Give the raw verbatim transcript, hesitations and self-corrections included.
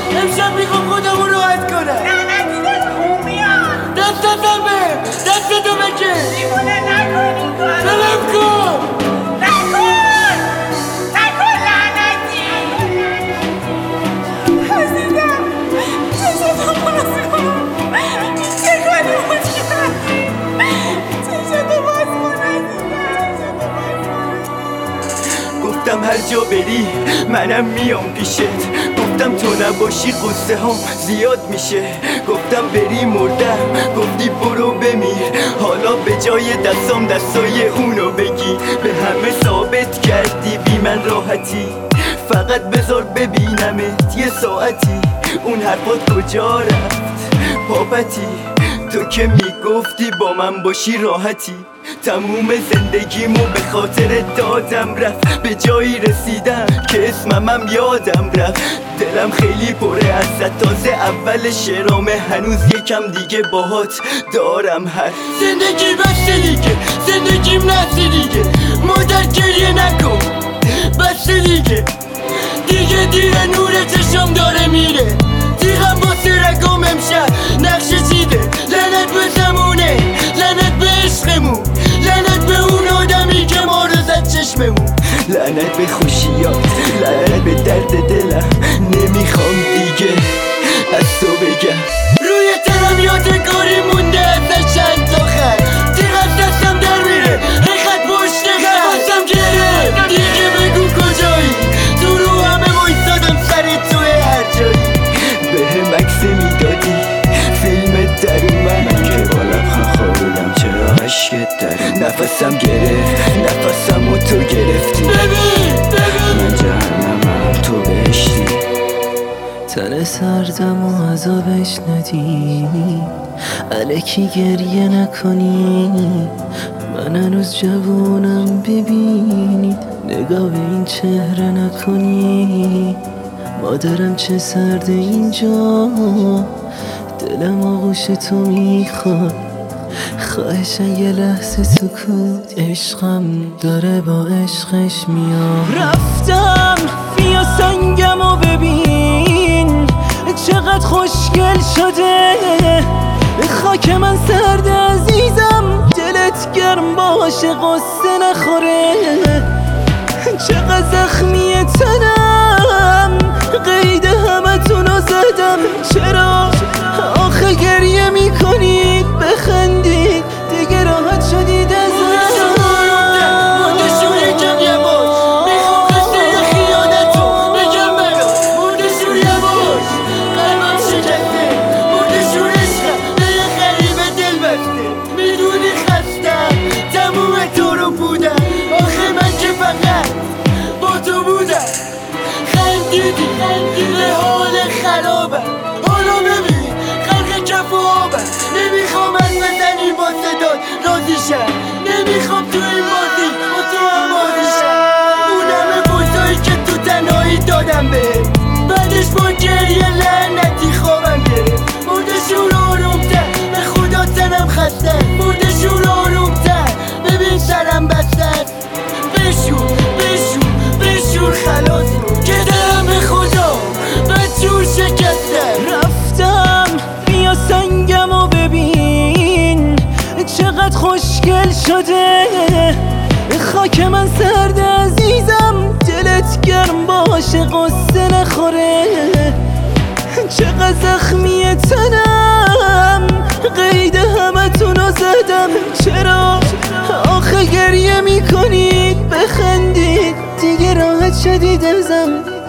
امشب میخوام خودمو راحت کنم. لعنتی دست خون میاد. دستتم به دستتو بکش. دیوونه نکنی کارو. بلم کن. نکن نکن لعنتی. عزیزم چشتو باز کن. چه کنی مشکل چشتو باز کن عزیزم. گفتم هر جا بری منم میام پیشت. گفتم تو نباشی قصه ها زیاد میشه. گفتم بری مردم گفتی برو بمیر. حالا به جای دستام دستای اونو بگی. به همه ثابت کردی بی من راحتی. فقط بذار ببینمت یه ساعتی. اون حرفات کجا رفت بابتی؟ تو که میگفتی با من باشی راحتی. تموم زندگیمو به خاطر دادم رفت. به جایی رسیدم که اسممم یادم رفت. دلم خیلی پره ازت تازه اول شرامه. هنوز یکم دیگه باهات دارم هر زندگی بسته دیگه، زندگیم نسته دیگه. مادر گریه نکن بسته دیگه. دیگه دیره نور چشم داره میره. تیغم با سرگم امشب نقشه چیده. لعنت به زمونه، لعنت به عشقمون، لعنت به اون آدمی که ما رو زد چشممون. لعنت به خوشیات، لعنت به درد دلم. نمیخوام دیگه از تو بگم. روی تنم یادگاری مونده ازش چند تا خط. تیغ از دستم در میره هی خط پشت خط. نفسم گرفت دیگه بگو کجایی. تو رو همه وایسادم سر توی هر جایی. به هم عکس میدادی فیلمت در اومد. من که با لبخند خوابیدم چرا عشقت در. نفسم گرفت نفسم و تو گرفتی. ببین ببین من جهنمم تو بهشتی. تن سردم و عذابش ندی. الکی گریه نکنی. من هنوز جوانم ببینید. نگاه به این چهره نکنی. مادرم چه سرده اینجا. دلم آغوش تو میخواد. خواهشن یه لحظه سکوت. عشقم داره با عشقش میاد. رفتم بیا سنگمو ببین چقدر خوشگل شده. خاک من سرد عزیزم. دلت گرم باشه قصه نخوره. چقدر زخمیه تنم. قید همه تونو زدم. چرا آخه گریه میکنید بخندید. دیگه راحت شدید ازم. مرده شور یکم یه باش. میخوام قصه خیانتو بگم براش. مرده شور یه باش. قلبم شکسته. مرده شور عشقم به یه غریبه دل بسته. میدونی خستم تموم تو رو بودم. آخه من که فقط با تو بودم. خندیدی به حال خرابم. حالا ببین خلق کف و آبم. نمیخوام از بزنی با صدات راضی شم. نمیخوام تو این بازی با تو هم بازی شم. اون همه بوسایی که تو تنهایی دادم به. بعدش با گریه لعنتی خوابم گرفت. مرده شور آرومتر به خدا تنم خسته. مرده شور آرومتر ببین سرم بسته است. بشور بشور بشور خلاص رو که دلم به خدا بدجور شکسته. رفتم بیا سنگمو ببین چقدر خوشگل شده. خاک من سرد عزیزم. دلت گرم باشه قصه نخوره. چقدر زخمیه تنم. قید همه تونو زدم. چرا آخه گریه میکنید بخندید. دیگه راحت شدید ازم.